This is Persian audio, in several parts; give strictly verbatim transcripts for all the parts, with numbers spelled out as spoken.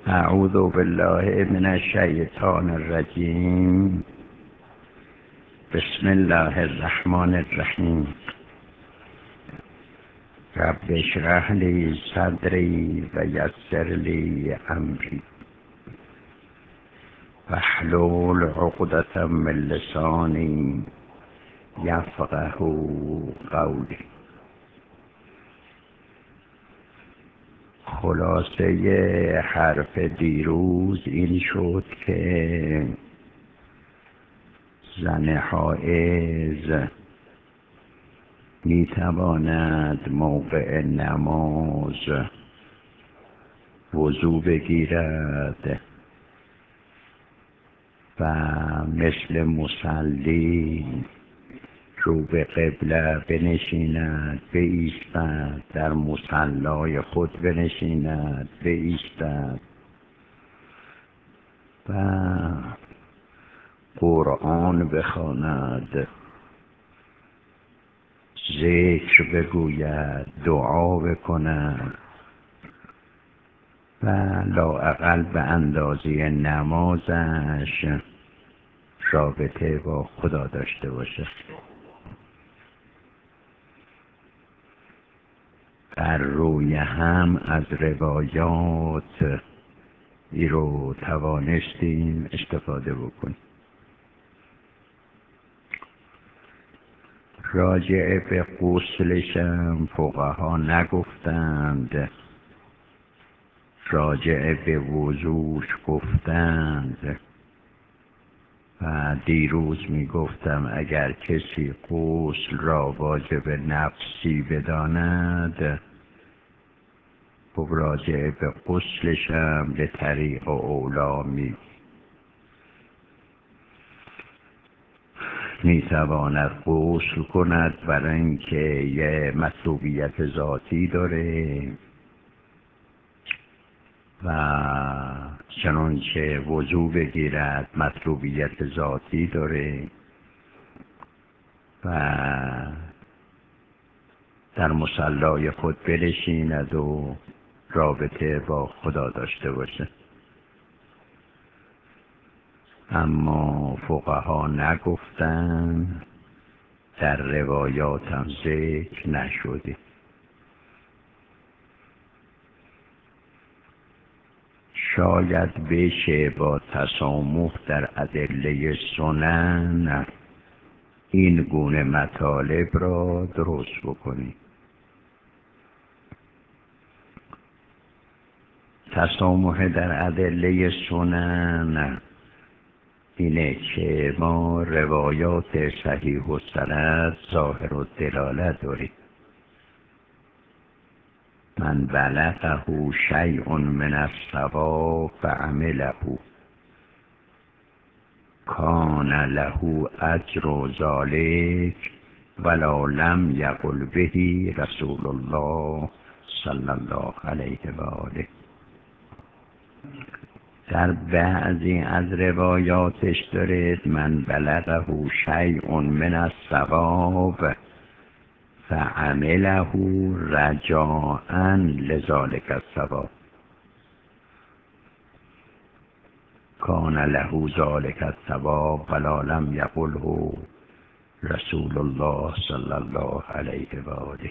اعوذ بالله من الشیطان الرجیم. بسم الله الرحمن الرحیم. رب اشرح لی صدری و یسر لی امری واحلل عقدة من لسانی یفقهوا قولی. خلاصه حرف دیروز این شد که زن حائض می تواند موقع نماز وضو بگیرد و مثل مصلی رو به قبله بنشیند، بایستد، در مصلای خود بنشیند، بایستد و قرآن بخواند، ذکر بگوید، دعا بکند و لااقل به اندازه نمازش رابطه با خدا داشته باشه. بر روی هم از روایات ای رو توانستیم استفاده بکنیم. راجع به غسلشم فقها نگفتند، راجع به وضوش گفتند و دیروز می گفتم اگر کسی غسل را واجب نفسی بداند خب راجع به غسلشم به طریق اولا می می تواند غسل کند، برای اینکه یه مطلوبیت ذاتی داره و چنانچه وضو بگیرد مطلوبیت ذاتی داره و در مصلای خود بنشیند و رابطه با خدا داشته باشه. اما فقها نگفتن، در روایات هم ذکر نشده. شاید بشه با تسامح در ادله سنن این گونه مطالب را درست بکنیم. تسامح در ادله سنن اینه که ما روایات صحیح و سند ظاهر و دلالت داریم. من بلغه شیء من الصواب فعمله کان له اجر ذلک ولا لم یقل به رسول الله صلی الله علیه و آله. در بعضی از روایاتش داره من بلغه شیء من الصواب فعمله رجاء لذلك الثواب کان له ذلك الثواب ولا لم یقله رسول الله صلی الله علیه و آله.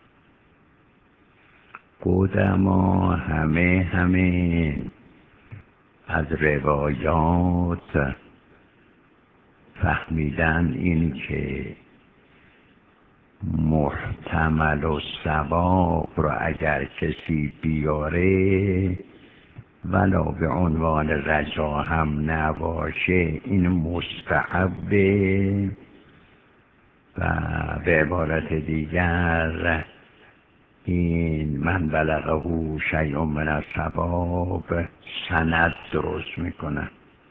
قدما همه همه از روایات فهمیدن این که محتمل و ثواب را اگر کسی بیاره ولو به عنوان رجا هم نباشه این مستحبه و به عبارت دیگر این من بلغه شیء من الثواب سند درست میکنه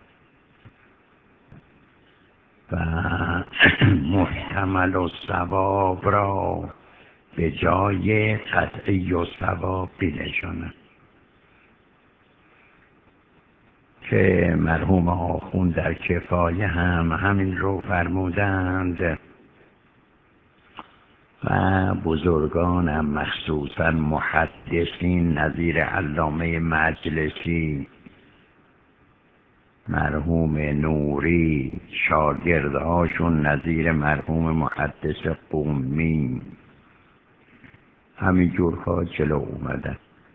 و محتمل و ثواب را به جای قطعی و ثواب بنشانه که مرحوم آخون در کفایه هم همین رو فرمودند. و بزرگانم مخصوصا محدثین نظیر علامه مجلسی، مرحوم نوری، شاگردهاشون نظیر مرحوم محدث قمی، همینجورها جلو اومدن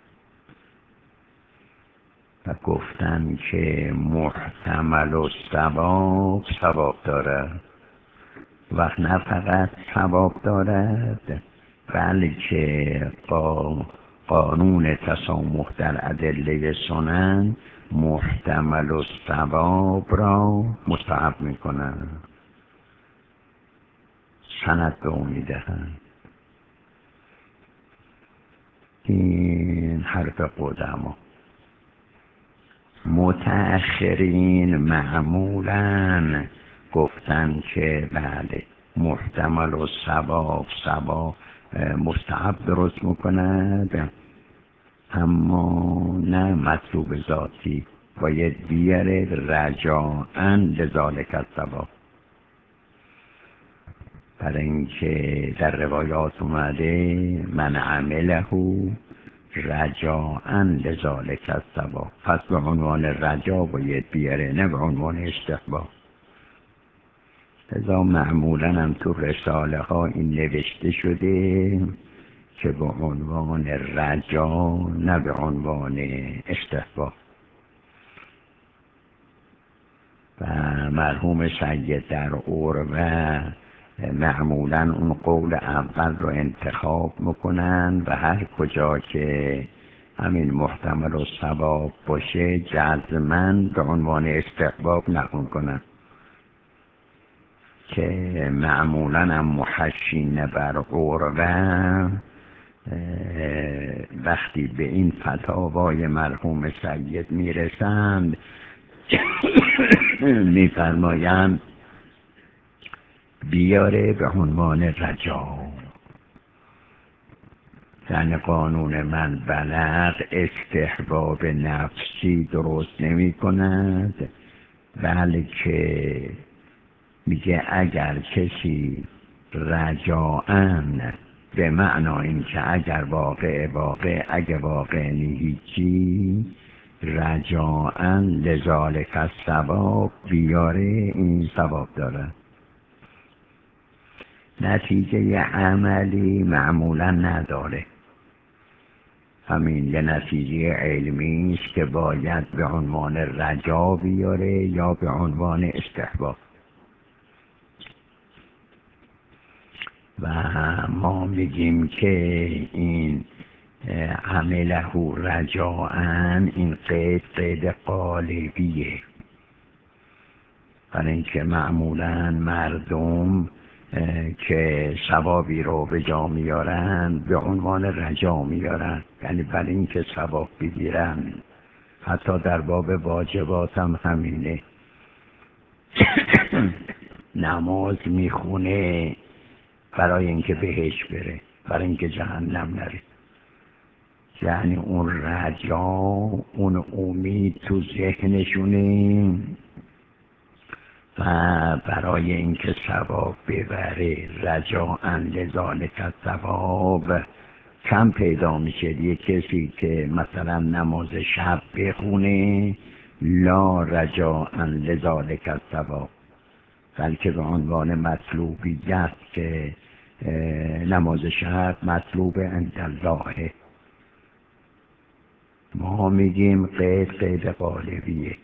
و گفتن که محتمل و ثواب ثواب دارد و نه فقط ثواب دارد بلکه با قانون تسامح در ادله سنن محتمل و ثواب را مستحب میکنن، سند به اون میدهن. این حرف قدما. متأخرین معمولاً گفتن که بله محتمل و ثواب ثواب مستحب درست میکند، اما نه مطلوب ذاتی، باید بیاره رجاءً لذالک الثواب. برای اینکه در روایات اومده من عمله رجاءً لذالک الثواب، پس به عنوان رجا باید بیاره، نه به عنوان استحباب. لذا معمولاً هم تو رساله ها این نوشته شده که به عنوان رجا، نه به عنوان استحباب. و مرحوم سید در عروه معمولاً اون قول اول رو انتخاب میکنن و هر کجا که همین محتمل و ثواب باشه جزماً به عنوان استحباب نقل کنن، که معمولاً هم محشین بر عروه وقتی به این فتاوای مرحوم سید میرسند میفرمایند بیاره به عنوان رجا. یعنی قانون من بلغ استحباب نفسی درست نمی کند، بلکه میگه اگر کسی رجاءً به معنا این که اگر واقع واقع اگر واقع هیچی رجاءً لذالک الثواب بیاره، این ثواب داره. نتیجه عملی معمولا نداره، همین یه نتیجه علمی است که باید به عنوان رجا بیاره یا به عنوان استحباب. و ما میگیم که این عمله رجاءً این قید قید قالبیه، برای اینکه معمولاً مردم که ثوابی رو به جا میارن به عنوان رجا میارن، یعنی برای اینکه ثواب بگیرن. حتی در باب واجبات هم همینه. نماز میخونه برای اینکه بهش بره، برای اینکه جهنم نره. یعنی اون رجا، اون امید تو ذهنشونه و برای اینکه ثواب ببره رجاءً لذالک الثواب کم پیدا میشه. یه کسی که مثلا نماز شب بخونه لا رجاءً لذالک الثواب، بلکه به عنوان مطلوبیت که نماز شب مطلوب عند الله. ما میگیم قید قید قالبیه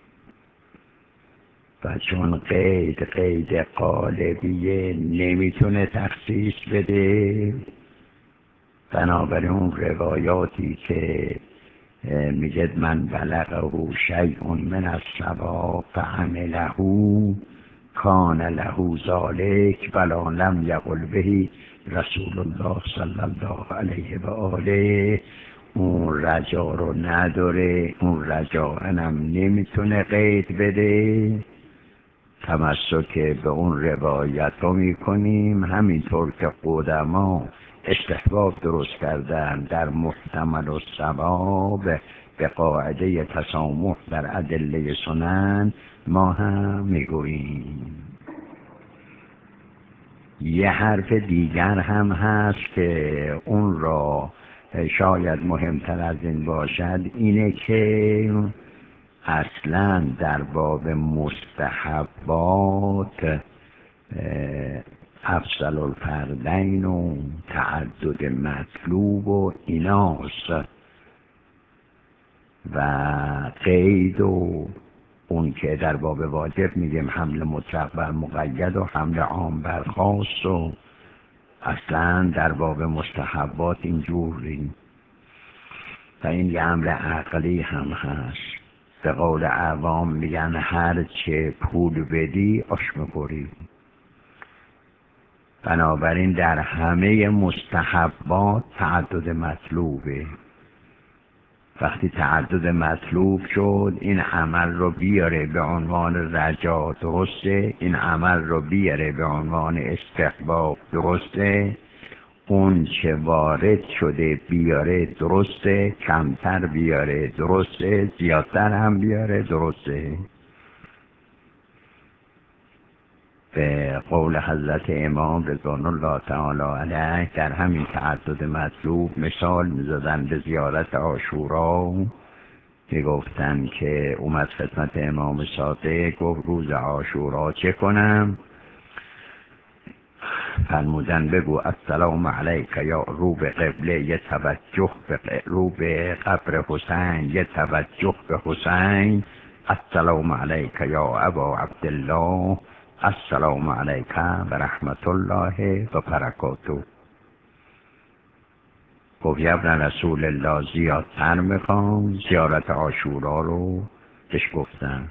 و چون قید قید قالبیه نمیتونه تخصیص بده، بنابراین اون روایاتی که میگه من بلغه شیء من الثواب فعمله کان له ذلک ولا لم یقل به رسول الله صلی الله علیه و آله، اون رجا رو نداره، اون رجا هم نمیتونه قید بده. تمسک به اون روایت رو میکنیم، همینطور که قدما استحباب درست کردن در محتمل و ثواب به قاعده تسامح در ادله سنن، ما هم میگوییم. یه حرف دیگر هم هست که اون را شاید مهمتر از این باشد، اینه که اصلا در باب مستحبات افضل الفردین و تعدد مطلوب و ایناست و قید و اون که در باب واجب میگیم حمل مطلق بر مقید و حمل عام بر خاص و اصلا در باب مستحبات اینجوری و این یه امر عقلی هم هست. به قول عوام میگن هر چه پول بدی آش میخوری. بنابراین در همه مستحبات تعدد مطلوبه. وقتی تعدد مطلوب شد این عمل رو بیاره به عنوان رجا درسته، این عمل رو بیاره به عنوان استحباب درسته، اون چه وارد شده بیاره درسته، کمتر بیاره درسته، زیادتر هم بیاره درسته. به قول حضرت امام رضوان الله تعالی علیه در همین تعدد مطلوب مثال می‌زدن به زیارت عاشورا که گفتن که اومد خدمت امام صادق گفت روز عاشورا چه کنم؟ فرمودن بگو السلام علیک یا رو به قبله یه توجه به رو به قبر حسین یه توجه به حسین، السلام علیک یا ابا عبدالله، السلام علیک و رحمت الله و برکاته. گفت ابن رسول الله زیادتر میخوام، زیارت عاشورا رو بهش گفتن.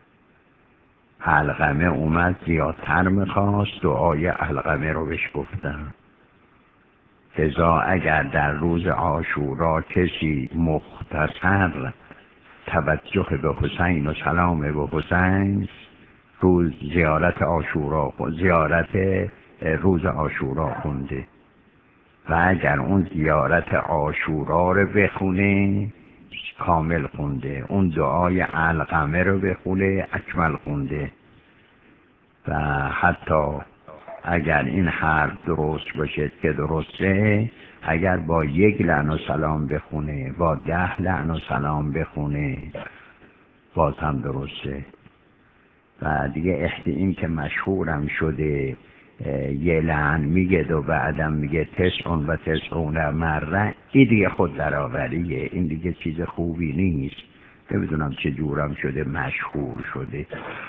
علقمه اومد زیادتر میخواست، دعای علقمه رو بهش گفتن. لذا اگر در روز عاشورا کسی مختصر توجه به حسین و سلام به حسین، روز زیارت عاشورا زیارت روز عاشورا خونده و اگر اون زیارت عاشورا رو بخونه کامل خونده، اون دعای علقمه رو بخونه اکمل خونده. و حتی اگر این حرف درست باشه که درسته، اگر با یک لعن و سلام بخونه با ده لعن و سلام بخونه باز هم درسته. و دیگه احتی این که مشهورم شده یه لعن میگه و بعدم میگه تسعون و تسعون مره، این دیگه خود درآوریه، این دیگه چیز خوبی نیست. نمیدونم چه جورم شده مشهور شده.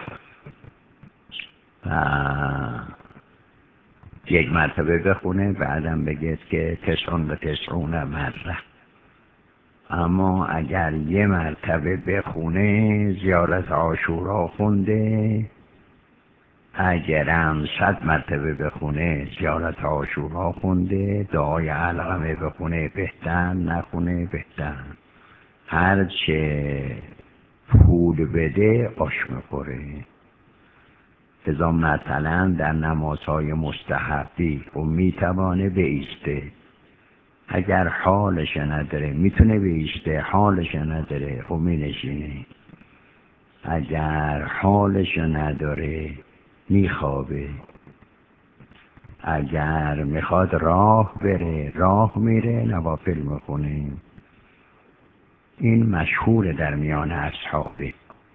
یک مرتبه بخونه بعدم بگه که تسعون و تسعون مره. اما اگر یه مرتبه بخونه زیارت عاشورا خونده، اگرم صد مرتبه بخونه زیارت عاشورا خونده، دعای علقمه بخونه بهتر، نخونه بهتر. هرچه پول بده آش میخوره. لذا مثلا در نمازهای مستحبی و میتوانه بایسته، اگر حالش نداره میتونه بایسته، حالش نداره و مینشینه. اگر حالش نداره میخوابه. اگر میخواد راه بره راه میره، نوافل میخونه. این مشهور در میان اصحابه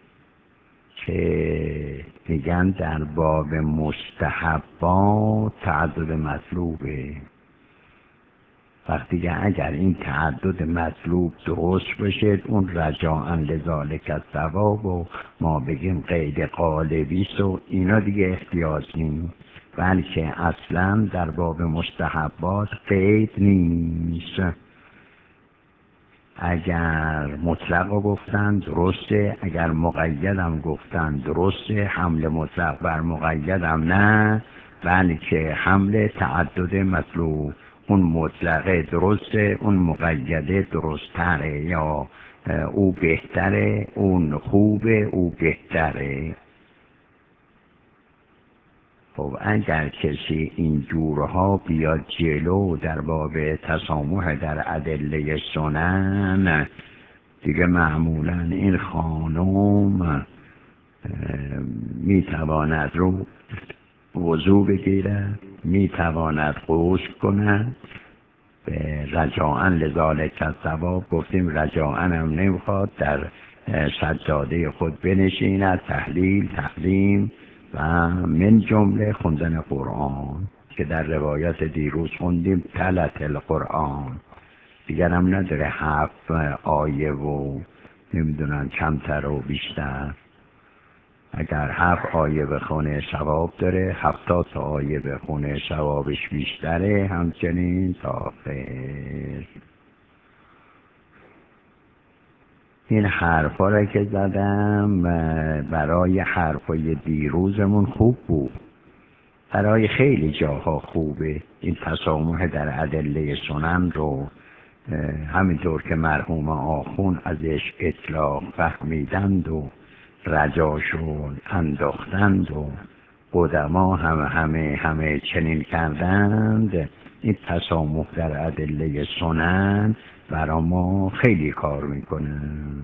که میگن در باب مستحبات تعدد مطلوبه. وقتی که اگر این تعدد مطلوب درست بشه اون رجاء لذالک الثواب و ما بگیم قید قالبیست و اینا دیگه احتیاج نیست، بلکه اصلا در باب مستحبات قید نیست. اگر مطلق گفتن درسته، اگر مقیدم گفتن درسته، حمل مطلق بر مقیدم نه، بلکه حمل تعدد مطلوب. اون مطلقه درسته، اون مقیده درستره، یا او بهتره، اون خوبه، او بهتره. خب اگر کسی این جورها بیاد جلو در باب تسامح در ادله سنن، دیگه معمولا این خانم میتواند رو وضو بگیرد میتواند غسل کند به رجاءن لذالک الثواب. گفتیم رجاءن هم نمیخواد، در سجاده خود بنشیند، تحلیل تحریم و من جمله خوندن قرآن که در روایت دیروز خوندیم تلت القرآن. دیگر هم نداره هفت آیه و نمیدونم کمتر و بیشتر. اگر هفت آیه بخونه ثواب داره، هفتاد تا آیه بخونه ثوابش بیشتره. همچنین تا آخر. این حرفا را که زدم برای حرفای دیروزمون خوب بود، برای خیلی جاها خوبه. این تسامح در ادله سنن رو همینطور که مرحوم آخون ازش اطلاق فهمیدند و رجاشون انداختند و قدما همه همه همه چنین کردند، این تسامح در ادله سنن برا ما خیلی کار میکنه.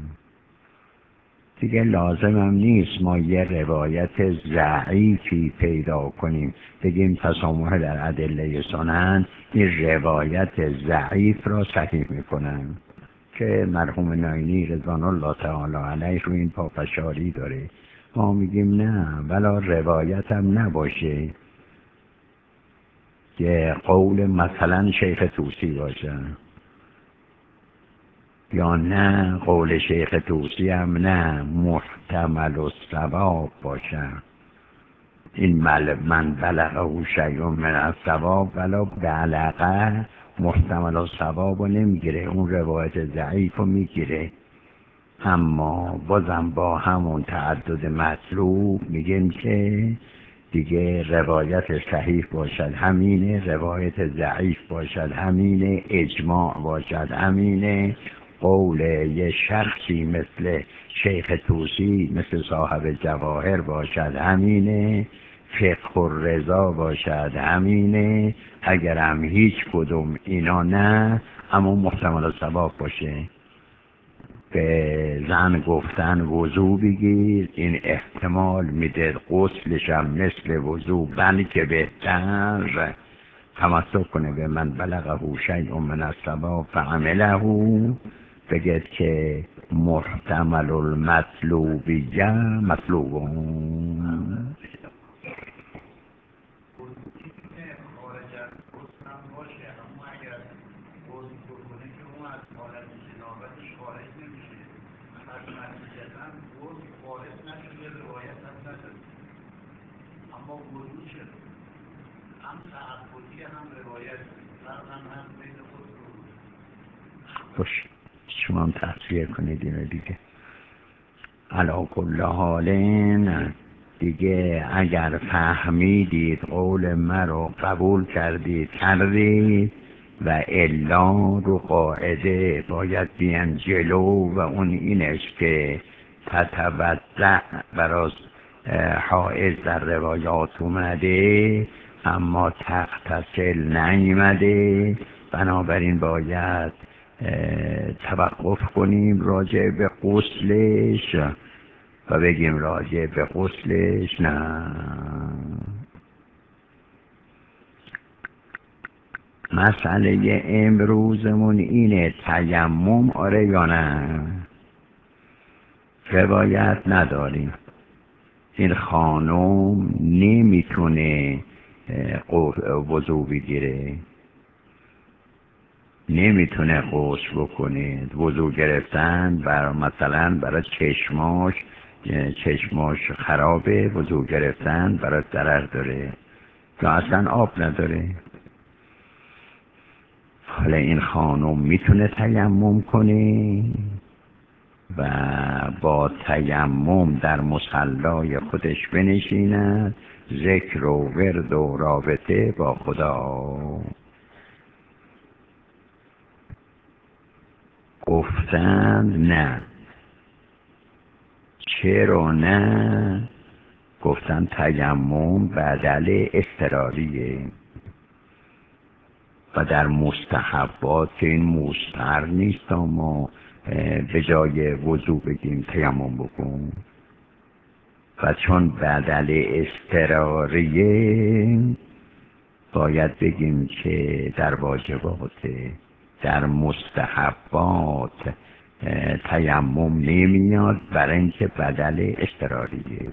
دیگه لازم هم نیست ما یه روایت ضعیفی پیدا کنیم بگیم تسامح در ادله سنن این روایت ضعیف را صحیح میکنن، که مرحوم ناینی رضوان الله تعالی علیه رو این پافشاری داره. ما میگیم نه، ولا روایت هم نباشه که قول مثلا شیخ طوسی باشه، یا نه قول شیخ طوسی هم نه محتمل الصواب باشه. این من بلغه شیء من الصواب ولا بلغه محتمل الصواب رو نمیگیره، اون روایت ضعیف رو میگیره. اما بازم با همون تعدد مطلوب میگیم که دیگه روایت صحیح باشد همینه، روایت ضعیف باشد همینه، اجماع باشد همینه، قول یه شخصی مثل شیخ طوسی مثل صاحب جواهر باشد همینه، فقه الرضا باشد همینه. اگر هم هیچ کدوم اینا نه، اما محتمل الصواب باشه. به زن گفتن وضو بگیر، این احتمال میده غسلش هم مثل وضو بلکه بهتر تمسک کنه به من بلغه شیء من الصواب فعمله، بگید که محتمل المطلوبیه مطلوبون. خوش شما هم تحصیل کنید اینو دیگه. علا کل حالین دیگه اگر فهمیدید قول مرا قبول کردید کردید، و الا رو قاعده باید بیان جلو، و اون اینش که تتوضع براز حائز در روایات اومده اما تغتسل نیامده. بنابراین باید توقف کنیم راجع به غسلش و بگیم راجع به غسلش نه. مسئله امروزمون اینه تیمم آره یا نه. روایت نداریم. این خانم نمیتونه وضو بگیره، نمیتونه غسل بکنه. وضو گرفتن بر مثلا برای چشماش چشماش خرابه، وضو گرفتن برای ضرر داره یا اصلا آب نداره. حالا این خانم میتونه تیمم کنه و با تیمم در مصلای خودش بنشیند، ذکر و ورد و رابطه با خدا. گفتند نه. چرا نه؟ گفتند تیمم بدل اضطراریه و در مستحبات که این مستحر نیست ما به جای وضو بگیم تیمم بکن. و چون بدل اضطراریه باید بگیم که در واجبات، در مستحبات تیمم نمیاد، برای اینکه بدل اضطراریه.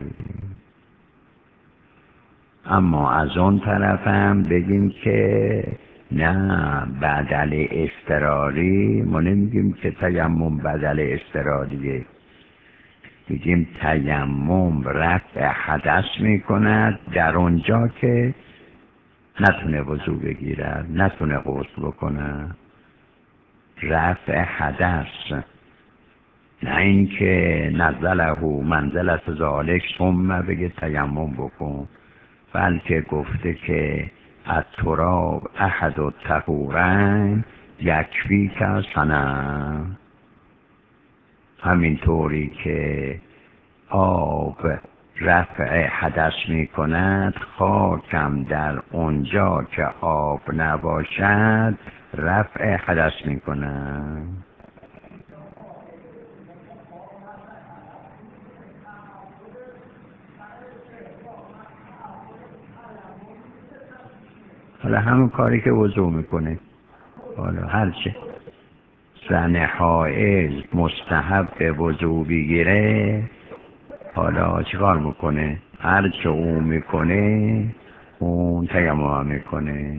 اما از اون طرف هم بگیم که نه، بدل اضطراری، ما نمیگیم که تیمم بدل اضطراریه، بگیم تیمم رفع حدث میکند در اونجا که نتونه وضو بگیرد، نتونه غسل بکنه، رفع حدث، نه اینکه نزله منزلت ذالک ثم بگه تیمم بکن، بلکه گفته که التراب احد الطهورین یکفیک سنه. همینطوری که آب رفع حدث می کند، خاکم در اونجا که آب نباشد رفع حدث می کند. حالا همون کاری که وضو میکنه، حالا هرچه زن حائض مستحب به وضو بگیره، حالا چیکار میکنه؟ هرچه اون میکنه اون تیمم میکنه.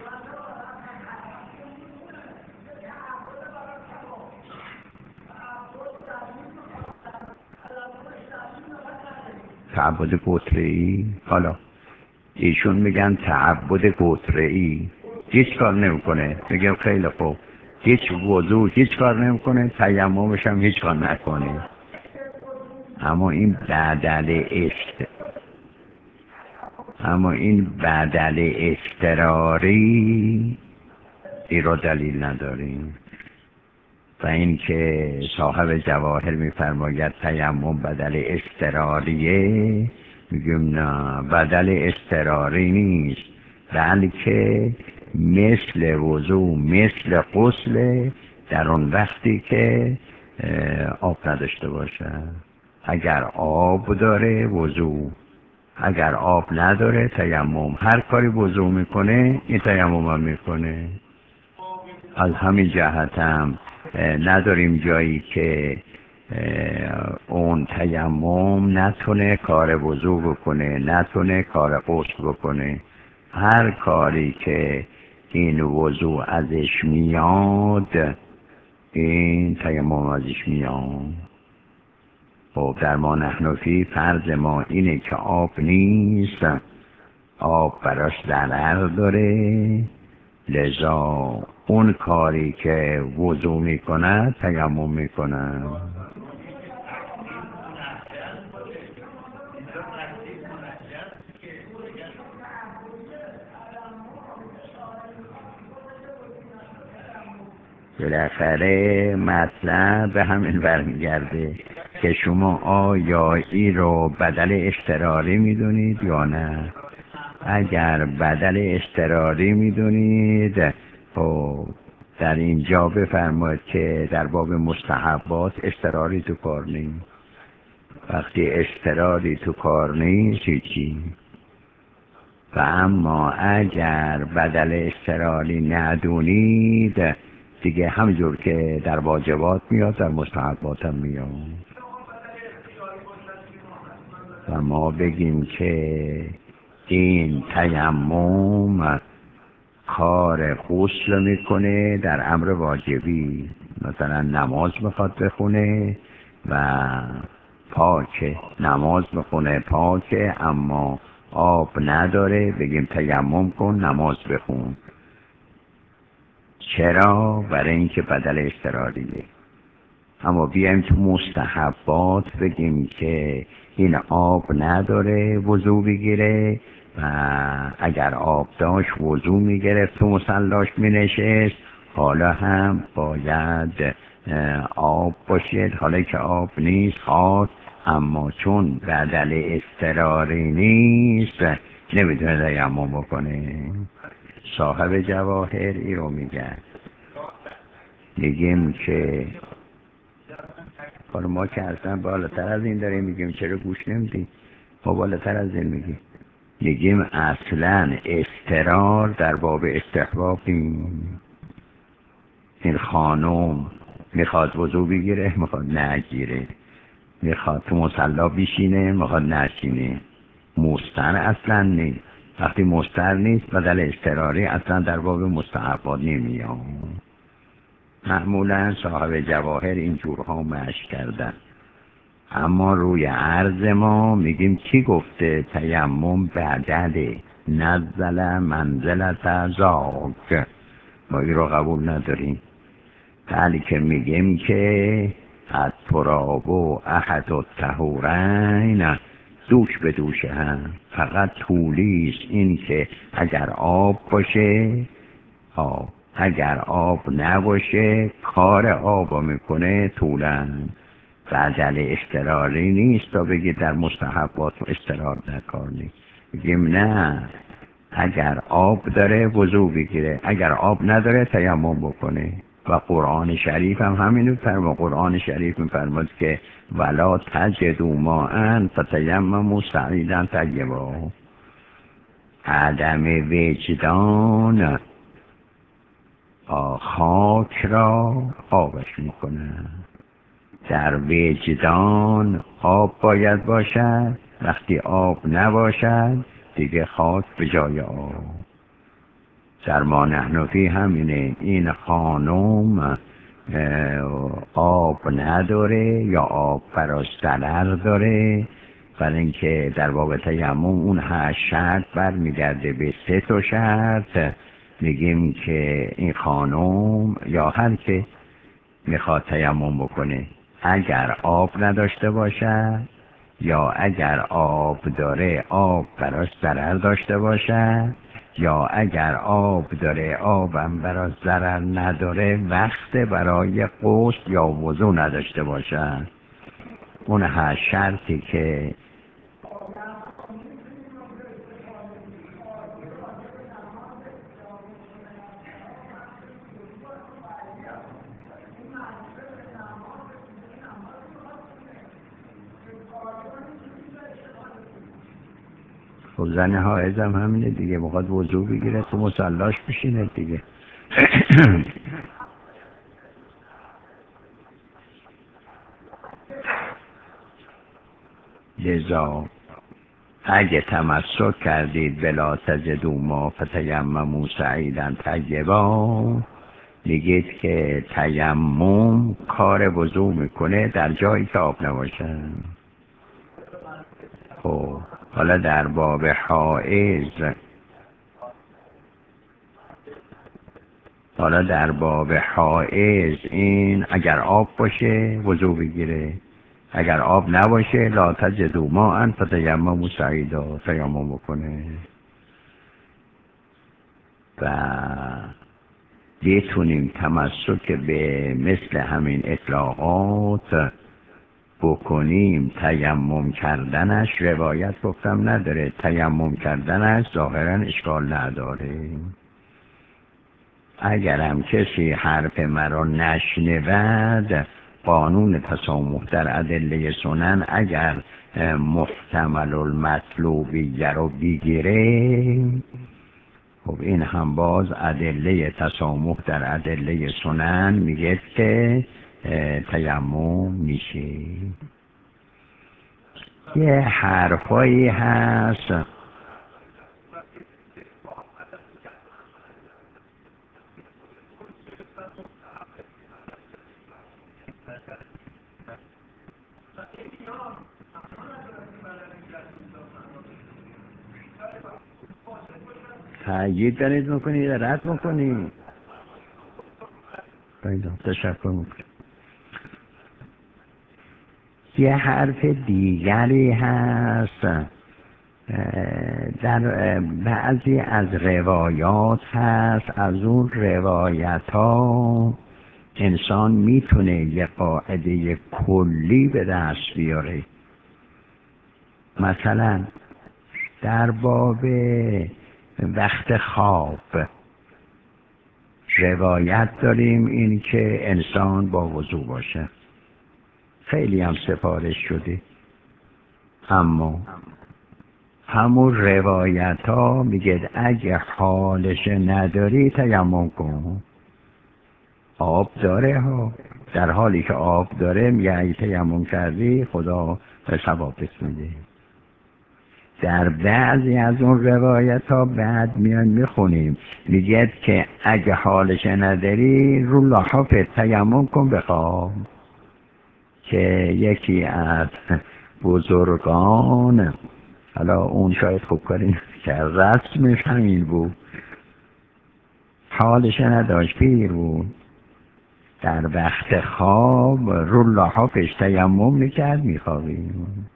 تعبد قطره‌ای، حالا ایشون میگن تعبد قطره‌ای، هیچ کار نمیکنه، میگم خیلی خوب، هیچ وضو هیچ کار نمیکنه، تیممش هم هیچ کار نکنه. اما این بدل است اما این بدل اضطراری ای را دلیل نداریم. و این که صاحب جواهر میفرماید تیمم بدل اضطراریه، میگیم نه، بدل اضطراری نیست، بلکه مثل وضو مثل غسل در اون وقتی که آب نداشته باشه. اگر آب داره وضو، اگر آب نداره تیمم، هر کاری وضو میکنه این تیمم هم میکنه. از همین جهت هم نداریم جایی که اون تیمم نتونه کار وضو بکنه، نتونه کار غسل بکنه. هر کاری که این وضو ازش میاد این تیمم ازش میاد. خب در ما نحنفی فرض ما اینه که آب نیست، آب براش ضرر داره، لذا اون کاری که وضو میکنه تیمم میکنه. بالاخره مطلب به همین برمیگرده که شما آیا ای رو بدل اضطراری میدونید یا نه. اگر بدل اضطراری میدونید، خب در اینجا بفرمایید که در باب مستحبات اضطراری تو کار نیست. وقتی اضطراری تو کار نیست هیچی. و اما اگر بدل اضطراری ندونید، دیگه همجور که در واجبات میاد در مستحبات هم میاد. و ما بگیم که این تیمم کار غسل میکنه در امر واجبی، مثلا نماز میخواد بخونه و پاکه، نماز بخونه پاکه اما آب نداره، بگیم تیمم کن نماز بخون. چرا؟ برای اینکه بدل اضطراریه. اما بیایم تو مستحبات بگیم که این آب نداره وضو بگیره و اگر آب داشت وضو میگرفت و مصلاش مینشست، حالا هم باید آب باشه، حالا که آب نیست خواست، اما چون بدل اضطراری نیست نمیتونه تیمم بکنه. صاحب جواهر ای رو میگن، میگیم که ما که اصلا بالاتر از این داریم میگیم، چرا گوش نمیدی؟ ما بالاتر از این میگیم. میگیم اصلا اضطرار در باب استحباب این خانم میخواد وضو بگیره میخواد نگیره، میخواد تو مصلا بشینه میخواد نشینه، مستر اصلا نیست. وقتی مستر نیست بدل اضطراری اصلا در باب مستحبات نمیاد. معمولا صاحب جواهر اینجورها مشق کردن. اما روی عرض ما میگیم کی گفته تیمم بدل نزل منزلت زاک، ما این رو قبول نداریم. بلی که میگیم که التراب و احد الطهورین دوش به دوشه هم، فقط طولیش این که اگر آب باشه آب، اگر آب نباشه کار آب میکنه طولن. بدل اضطراری نیست تا بگی در مستحبات و اضطرار در کار نیست. بگیم نه، اگر آب داره وضو بگیره، اگر آب نداره تیمم بکنه. و قرآن شریف هم همینو فرما. قرآن شریف میفرماد که ولا تجدوا ماء فتیمموا صعیدا طیبا. عدم وجدان خاک را آبش میکنه. در وجدان آب باید باشد، وقتی آب نباشد دیگه خاک به جای آب. در ما نحن فی همینه. این خانم آب نداره یا آب براش ضرر داره، برای اینکه در باب تیمم اون هشت شرط برمیگرده به سه تا شرط. میگیم که این خانم یا هر که میخواد تیمم بکنه اگر آب نداشته باشه یا اگر آب داره آب براش ضرر داشته باشه یا اگر آب داره آبم براش ضرر نداره وقت برای غسل یا وضو نداشته باشه. اون هشت شرطی که خب زن حائض هم همینه دیگه، میخواد وضو بگیره تو مصلاش بشینه دیگه. لذا اگه تمسک کردید بلا تجدوا ما فتیمموا صعیدا طیبا، میگید که تیمم کار وضو میکنه در جایی که آب نباشه. خب حالا در باب حائض حالا در باب حائض این اگر آب باشه وضو بگیره، اگر آب نباشه لا تجدوا ماء فتیمموا صعیدا تیمم بکنه. و بتونیم تمسک به مثل همین اطلاقات بکنیم. تیمم کردنش روایت گفتم نداره، تیمم کردنش ظاهرا اشکال نداره. اگرم کسی حرف مرا نشنود قانون تسامح در ادله سنن اگر محتمل المطلوبیه رو بگیره، خب این هم باز ادله تسامح در ادله سنن میگه که تیمم میشه. یه حرفایی هست تأیید دارید میکنید رد میکنید. تشکر میکنید. یه حرف دیگری هست در بعضی از روایات هست، از اون روایت ها انسان میتونه یه قاعده کلی به دست بیاره. مثلا در باب وقت خواب روایت داریم این که انسان با وضو باشه، خیلی هم سفارش شده. اما همون روایت ها میگه اگه حالش نداری تیمم کن. آب داره ها، در حالی که آب داره میگه اگه تیمم کردی خدا ثوابت میده. در بعضی از اون روایت ها بعد میان میخونیم میگه که اگه حالش نداری رو لحاف تیمم کن بخواب، که یکی از بزرگان، حالا اون شاید خوب کاری کرد، رسمش همین بود، حالش نداشت، پیر بود، در وقت خواب رو لحافش تیمم میکرد میخوابید.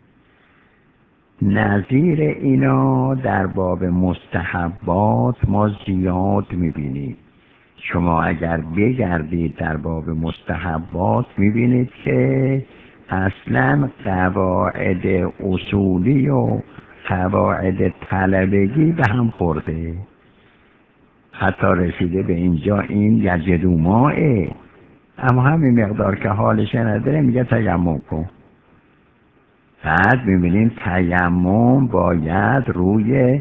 نظیر اینا در باب مستحبات ما زیاد میبینید. شما اگر بگردید در باب مستحبات میبینید که اصلا قواعد اصولی و قواعد طلبگی به هم خورده، حتی رسیده به اینجا این یجدو مائه، اما همین مقدار که حالش نداره میگه تیمم کن. بعد میبینیم تیمم باید روی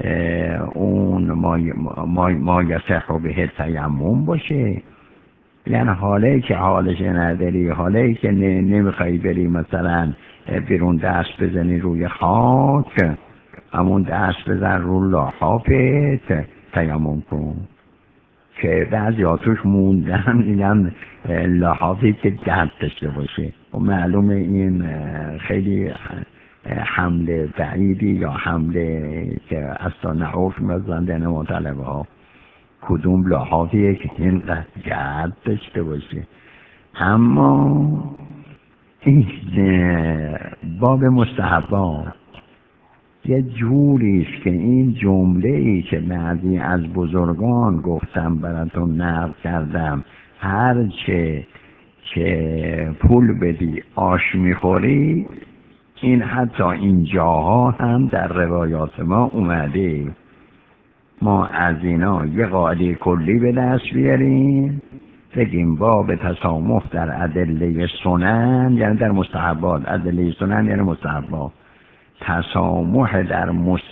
اون ما, ما, ما یصح به تیمم باشه، یعنی حاله که حالش نداری، حاله که نمیخوای بری مثلا بیرون دست بزنی روی خاک، همون دست بزن رو لحافت تیمم کن. که بعضی آتوش موندن میگن لحافی که درد داشته باشه و معلومه این خیلی حمله بعیدی یا حمله که اصلا نعوف مزندن مطلبه ها، کدوم لحافیه که اینقدر درد داشته باشه. اما این باب مستحبات یه جوریست که این جمله ای که بعضی از بزرگان گفتم براتون نقل کردم، هر چه که پول بدی آش میخوری، این حتی این جاها هم در روایات ما اومده. ما از اینا یه قاعده کلی به دست بیاریم، بگیم باب تسامح در ادله سنن، یعنی در مستحبات، ادله سنن یعنی مستحبات، تسامح در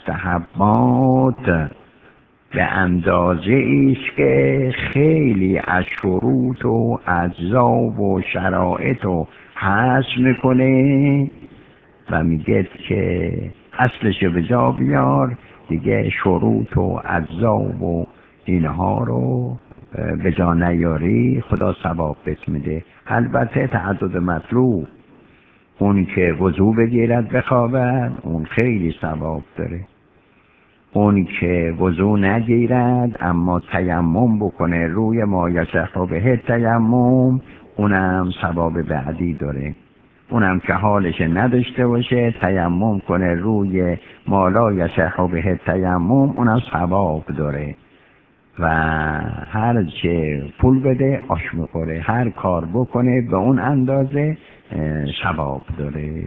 مستحبات به اندازه ایست که خیلی از شروط و اجزا و شرایط رو حذف میکنه و میگه که اصلش به جا بیار، دیگه شروط و اجزا و اینها رو به جا نیاری خدا ثواب بهت میده. البته تعدد مطلوب، اون که وضو بگیرد بخوابد اون خیلی ثواب داره، اون که وضو نگیرد اما تیمم بکنه روی ما یصح به تیمم اونم ثواب بعدی داره. اونم که حالش نداشته باشه تیمم کنه روی ما لا یصح به تیمم اونم ثواب داره. و هر چه پول بده آش میخوره، هر کار بکنه به اون اندازه ثواب داره.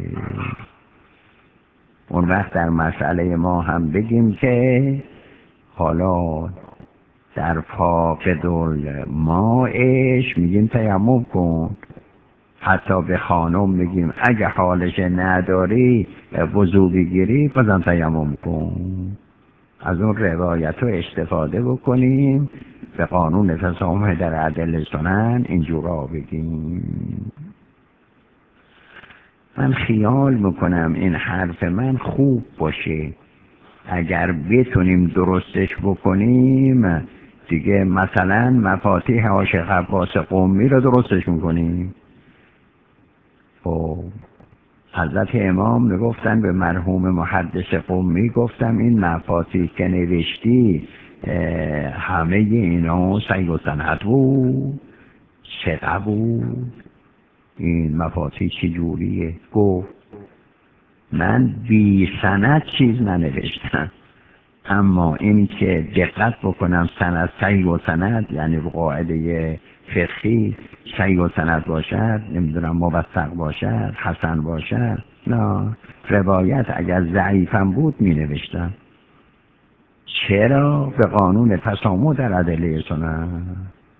اون وقت در مسئله ما هم بگیم که حالا در فاقد المائش میگیم تیمم کن، حتی به خانم میگیم اگه حالش نداری وضو بگیری بازم تیمم کن. از اون روایت رو استفاده بکنیم، به قانون تسامح در ادله سنن اینجورا بگیم. من خیال میکنم این حرف من خوب باشه، اگر بتونیم درستش بکنیم دیگه مثلا مفاتیح عاشق عباس قمی رو درستش میکنیم. خب حضرت امام میگفتن به مرحوم محدث قمی، گفتم این مفاتیح که نوشتی همه اینا صحیح و سند بود، ثقه بود، این مفاتیح چی جوریه؟ گفت من بی سند چیز ننوشتم، اما این که دقت بکنم سند صحیح و سند، یعنی قاعده فقهی صحیح و سند باشد، نمیدونم موثق باشد، حسن باشد، نه روایت اگر ضعیفم بود می نوشتم. چرا؟ به قانون تسامح در ادله سنن.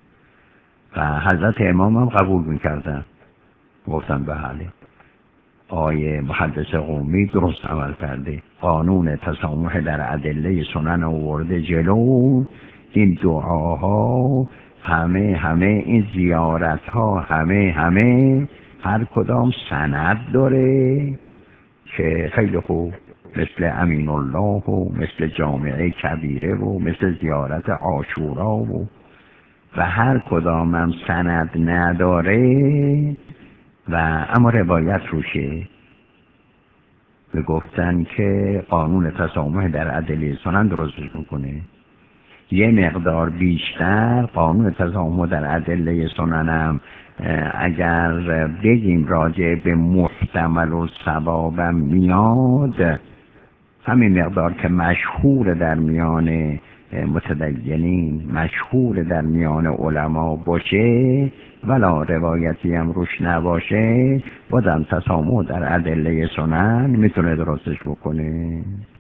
و حضرت امام هم قبول میکردن، گفتن بله. آیه محدث قومی درست عمل کرده. قانون تسامح در ادله سنن آورده جلو. این دعاها همه همه این زیارت ها همه همه هر کدام سند داره که خیلی خوب، مثل امین الله و مثل جامعه کبیره و مثل زیارت عاشورا و و هر کدام هم سند نداره و اما روایت روشه و گفتن که قانون تسامح در ادله سنن درستش میکنه. یه مقدار بیشتر قانون تسامح در ادله سننم اگر بگیم راجع به محتمل و ثوابم میاد، همین مقدار که مشهور در میان متدینین، مشهور در میان علما باشه ولا روایتی هم روش نباشه، بازم تسامح در ادله سنن میتونه درستش بکنه.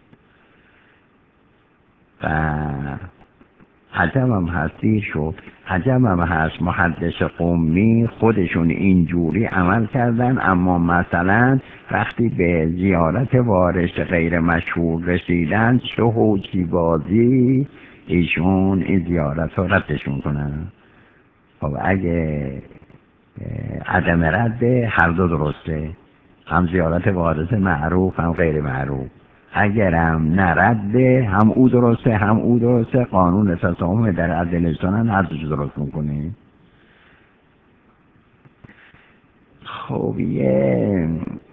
و عجب هم هست دیر شد، عجب هم هست محدث قومی خودشون اینجوری عمل کردن، اما مثلا وقتی به زیارت وارث غیر مشهور رسیدن چه حوجی بازی ایشون این زیارت رو ردشون کنن. خب اگه عدم رد هر دو درسته، هم زیارت وارث معروف هم غیر معروف، اگرم نرده هم او درسته هم او درسته، قانون تسامح در ادله سنن هر دوش درست میکنه. خب یه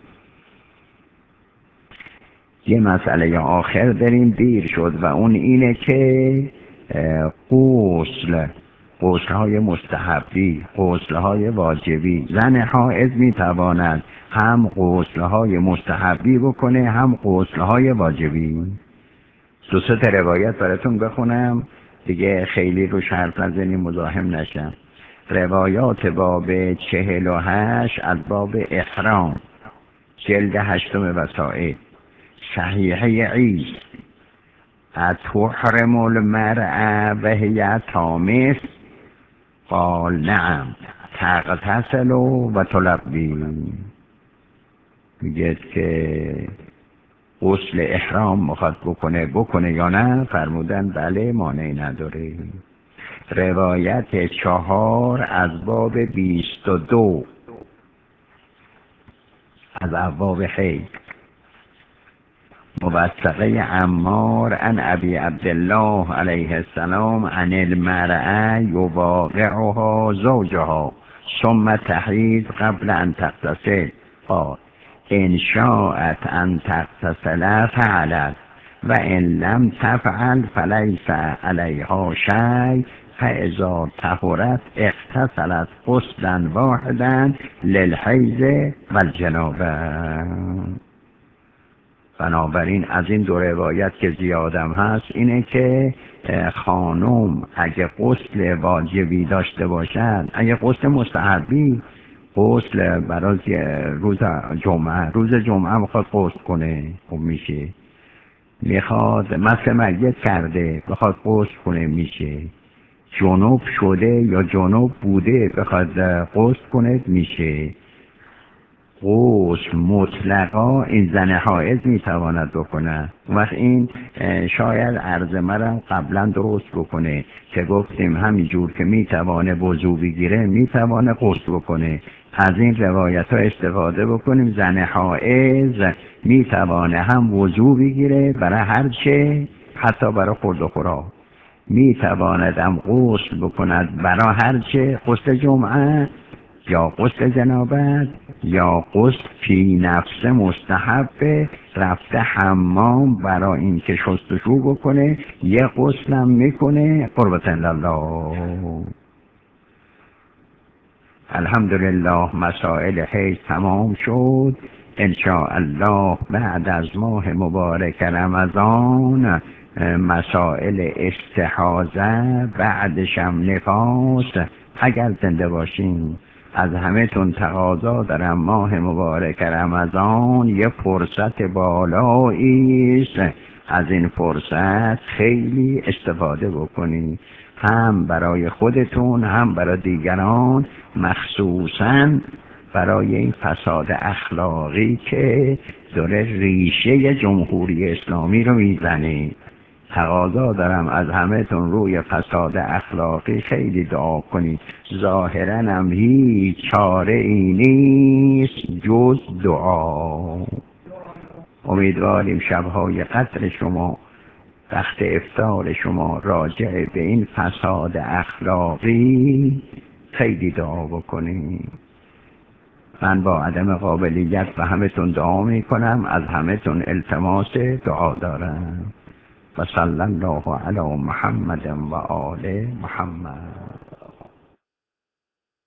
یه مسئله آخر داریم دیر شد و اون اینه که غسل غسل های مستحبی، غسل های واجبی، زن حائض میتواند هم غسل های مستحبی بکنه هم غسل های واجبی. دو سه تا روایت براتون بخونم دیگه خیلی رو حرف نزنیم مزاحم نشم. روایات باب چهل و هشت از باب احرام، جلد هشتم وسائل، صحیحه عیس، اتحرم المرأة و هی تامس، قال نعم تغتسل و تلبی. میگه که غسل احرام مخواد بکنه بکنه یا نه؟ فرمودن بله، مانعی نداره. روایت چهار از باب بیست و دو از ابواب حیض، موثقه عمار عن ابی عبدالله علیه السلام عن المرأة یواقعها زوجها ثم تحیض قبل ان تغتسل، قال ان شاءت ان تغتسل فعلت و ان لم تفعل فلیس علیها شیء فاذا طهرت اغتسلت غسلا واحدا للحیض والجنابه. بنابراین از این دو روایت که زیادم هست اینه که خانم اگه غسل واجبی داشته باشد، اگه غسل مستحبی، غسل برای روز جمعه، روز جمعه میخواد غسل کنه خب میشه، میخواد مثل میت کرده بخواد غسل کنه میشه، جنوب شده یا جنوب بوده بخواد غسل کنه میشه. غسل مطلقا این زن حائض میتواند بکنه. وقت این شاید عرض مرم قبلا درست بکنه که گفتیم همینجور که میتوانه وضو بگیره میتوانه غسل بکنه. از این روایت ها استفاده بکنیم، زن حائض میتوانه هم وضو بگیره برای هر چه، حتی برای خورد و خوراک، میتواند هم غسل بکند برای هر چه، غسل جمعه یا غسل جنابت یا غسل فی نفس مستحب، رفته حمام برای این که شستشو بکنه یه غسلم میکنه قربة الله. الحمدلله مسائل حیض تمام شد. انشاءالله بعد از ماه مبارک رمضان مسائل استحاضه بعدشم نفاس اگر زنده باشیم از همه تون تقاضا دارم ماه مبارک رمضان یه فرصت بالایی است، از این فرصت خیلی استفاده بکنید، هم برای خودتون هم برای دیگران، مخصوصاً برای این فساد اخلاقی که داره ریشه جمهوری اسلامی رو میزنه. تقاضا دارم از همه تون روی فساد اخلاقی خیلی دعا کنید. ظاهرا هم هیچ چاره ای نیست جز دعا. امیدواریم شبهای قدر شما، وقت افطار شما راجع به این فساد اخلاقی خیلی دعا بکنیم. من با عدم قابلیت و همتون دعا می کنم، از همتون التماس دعا دارم. و صلی الله علی محمد و آل محمد.